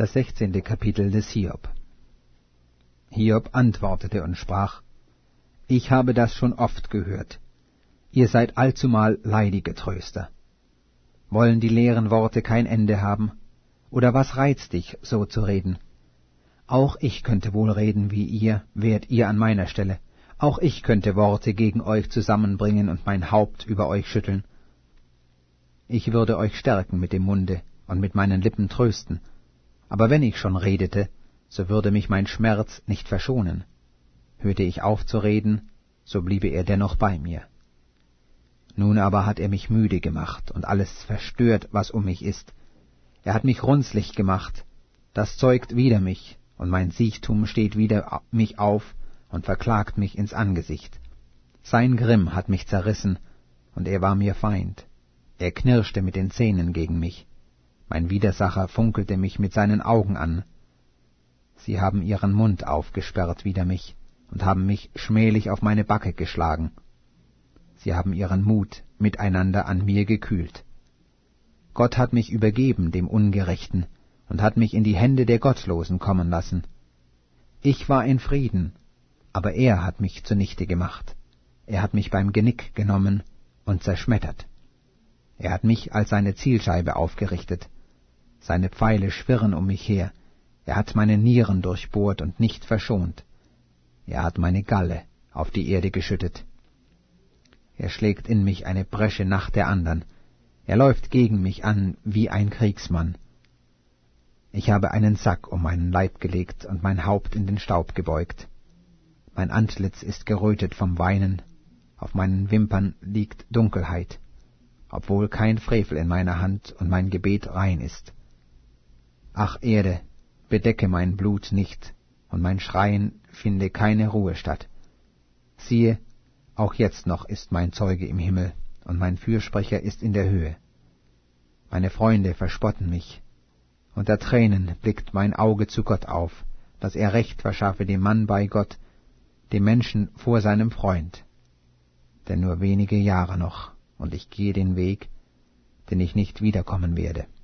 Das 16. Kapitel des Hiob. Hiob antwortete und sprach: Ich habe das schon oft gehört. Ihr seid allzumal leidige Tröster. Wollen die leeren Worte kein Ende haben? Oder was reizt dich, so zu reden? Auch ich könnte wohl reden wie ihr, wärt ihr an meiner Stelle. Auch ich könnte Worte gegen euch zusammenbringen und mein Haupt über euch schütteln. Ich würde euch stärken mit dem Munde und mit meinen Lippen trösten. Aber wenn ich schon redete, so würde mich mein Schmerz nicht verschonen. Hörte ich auf zu reden, so bliebe er dennoch bei mir. Nun aber hat er mich müde gemacht und alles verstört, was um mich ist. Er hat mich runzlig gemacht, das zeugt wider mich, und mein Siechtum steht wider mich auf und verklagt mich ins Angesicht. Sein Grimm hat mich zerrissen, und er war mir Feind. Er knirschte mit den Zähnen gegen mich. Mein Widersacher funkelte mich mit seinen Augen an. Sie haben ihren Mund aufgesperrt wider mich und haben mich schmählich auf meine Backe geschlagen. Sie haben ihren Mut miteinander an mir gekühlt. Gott hat mich übergeben dem Ungerechten und hat mich in die Hände der Gottlosen kommen lassen. Ich war in Frieden, aber er hat mich zunichte gemacht. Er hat mich beim Genick genommen und zerschmettert. Er hat mich als seine Zielscheibe aufgerichtet. Seine Pfeile schwirren um mich her. Er hat meine Nieren durchbohrt und nicht verschont. Er hat meine Galle auf die Erde geschüttet. Er schlägt in mich eine Bresche nach der andern. Er läuft gegen mich an wie ein Kriegsmann. Ich habe einen Sack um meinen Leib gelegt und mein Haupt in den Staub gebeugt. Mein Antlitz ist gerötet vom Weinen, auf meinen Wimpern liegt Dunkelheit, obwohl kein Frevel in meiner Hand und mein Gebet rein ist. Ach Erde, bedecke mein Blut nicht, und mein Schreien finde keine Ruhe statt. Siehe, auch jetzt noch ist mein Zeuge im Himmel, und mein Fürsprecher ist in der Höhe. Meine Freunde verspotten mich. Unter Tränen blickt mein Auge zu Gott auf, dass er Recht verschaffe dem Mann bei Gott, dem Menschen vor seinem Freund. Denn nur wenige Jahre noch, und ich gehe den Weg, den ich nicht wiederkommen werde.